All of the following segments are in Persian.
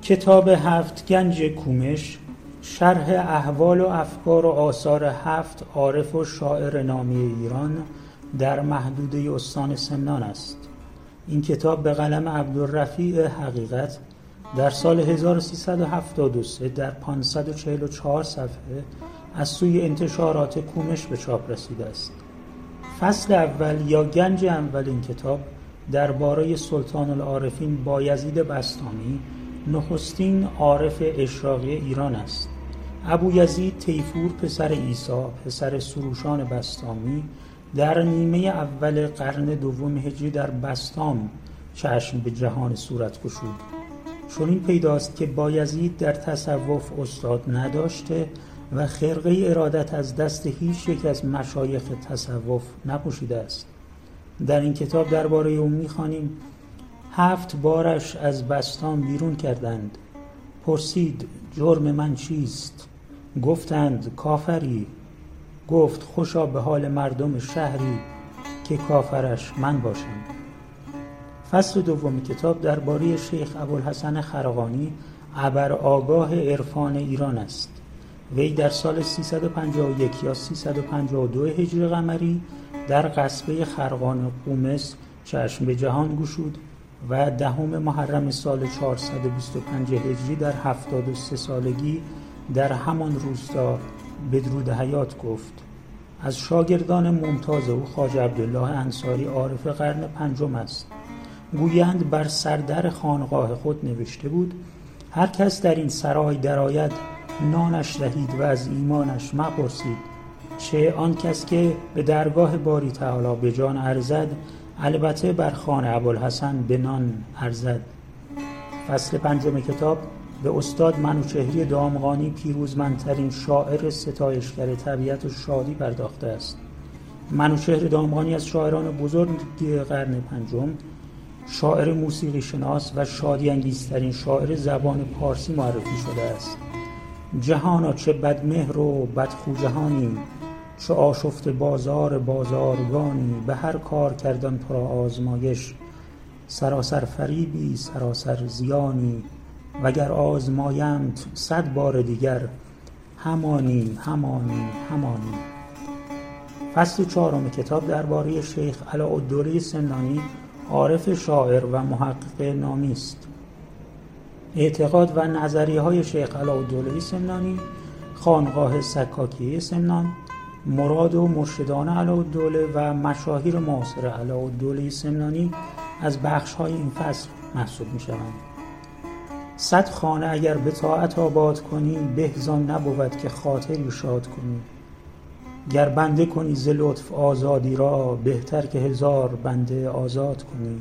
کتاب هفت گنج کومش شرح احوال و افکار و آثار 7 عارف و شاعر نامی ایران در محدوده استان سمنان است. این کتاب به قلم عبدالرفیع حقیقت در سال 1373 در 544 صفحه از سوی انتشارات کومش به چاپ رسیده است. فصل اول یا گنج اول این کتاب درباره سلطان العارفین بایزید بسطامی، نخستین عارف اشراقی ایران است. ابویزید طیفور پسر عیسی پسر سروشان بسطامی در نیمه اول قرن دوم هجری در بسطام چشم به جهان صورت گشود. چنین پیداست که بایزید در تصوف استاد نداشته و خرقه ارادت از دست هیچ یک از مشایخ تصوف نپوشیده است. در این کتاب درباره او می‌خوانیم: 7 بارش از بسطام بیرون کردند. پرسید جرم من چیست؟ گفتند کافری. گفت خوشا به حال مردم شهری که کافرش من باشم. فصل دوم کتاب درباره شیخ ابوالحسن خرقانی ابرآگاه عرفان ایران است. وی در سال 351 یا 352 هجری قمری در قصبه خرقان قومس چشم به جهان گشود و 10 محرم سال 425 هجری در 73 سالگی در همان روستا بدرود حیات گفت. از شاگردان ممتاز او خواجه عبدالله انصاری عارف قرن پنجم است. گویند بر سردر خانقاه خود نوشته بود: هر کس در این سرای درآید نانش دهید و از ایمانش مپرسید، چه آن کس که به درگاه باری تعالی به جان ارزد، البته بر خوان ابوالحسن به نان ارزد. فصل پنجم کتاب به استاد منوچهری دامغانی پیروزمندترین شاعر ستایشگر طبیعت و شادی پرداخته است. منوچهر دامغانی از شاعران بزرگ قرن پنجم، شاعر موسیقی شناس و شادی انگیزترین شاعر زبان پارسی معرفی شده است. جهانا چه بدمهر و بدخو جهانی، چه آشفت بازار بازارگانی، به هر کار کردن تو را آزمایش، سراسر فریبی سراسر زیانی، وگر آزمایمت 100 بار دیگر، همانی همانی همانی. فصل چهارم کتاب درباره شیخ علاءالدوله سمنانی عارف شاعر و محقق نامی است. اعتقاد و نظریه های شیخ علاءالدوله سمنانی، خانقاه سکاکیه سمنان، مراد و مرشدان علاءالدوله و مشاهیر معاصر علاءالدوله سمنانی از بخش های این فصل محسوب می شوند. 100 خانه اگر به طاعت آباد کنی، به زان نبود که خاطری شاد کنی. گر بنده کنی ز لطف آزادی را، بهتر که 1000 بنده آزاد کنی.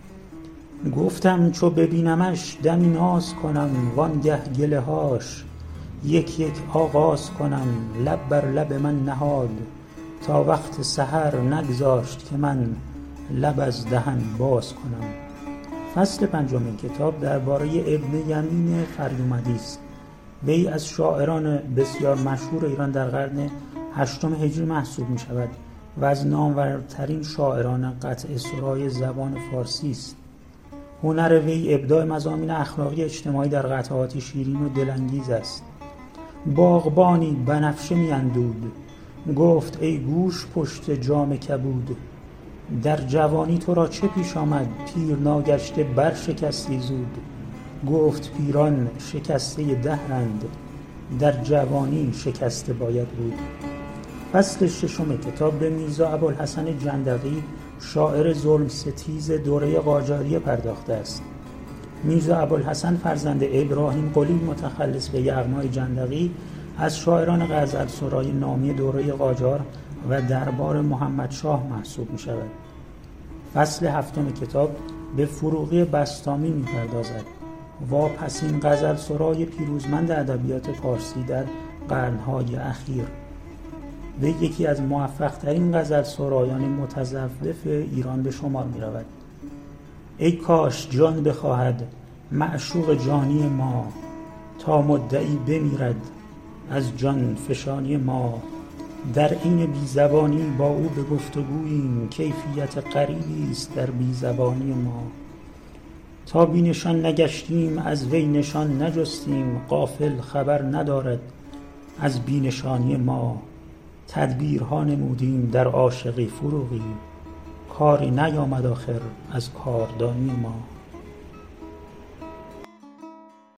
گفتم چو ببینمش دمی ناز کنم، وانگه گله هاش یک یک آغاز کنم. لب بر لب من نهاد تا وقت سحر، نگذاشت که من لب از دهن باز کنم. فصل پنجم کتاب درباره ابن یمین فریومدی است. وی از شاعران بسیار مشهور ایران در قرن 8 هجری محسوب می شود و از نامورترین شاعران قطع سرای زبان فارسی است. هنر وی ابداع مضامین اخلاقی اجتماعی در قطعات شیرین و دلانگیز است. باغبانی بنفشه می اندود، گفت ای گوش پشت جام کبود. در جوانی تو را چه پیش آمد، پیر ناگشته بر شکستی زود. گفت پیران شکسته دهرند، در جوانی شکسته باید بود. فصل ششم کتاب به میرزا ابوالحسن جندقی شاعر ظلم ستیز دوره قاجاریه پرداخته است. میرزا ابوالحسن فرزند ابراهیم قلی متخلص به یغمای جندقی از شاعران غزل سرای نامی دوره قاجار و دربار محمد شاه محسوب می شود. فصل هفتم کتاب به فروغی بسطامی می پردازد. واپسین غزل سرای پیروزمند ادبیات فارسی در قرنهای اخیر. وی یکی از موفق ترین غزل سرایان متصوف ایران به شمار می رود. ای کاش جان بخواهد معشوق جانی ما، تا مدعی بمیرد از جان فشانی ما. در این بیزبانی با او به گفتگوییم، کیفیت غریبی است در بیزبانی ما. تا بی نشان نگشتیم از وی نشان نجستیم. غافل خبر ندارد از بی نشانی ما. تدبیرها نمودیم در عاشقی فروغی. کاری نیامد آخر از کاردانی ما.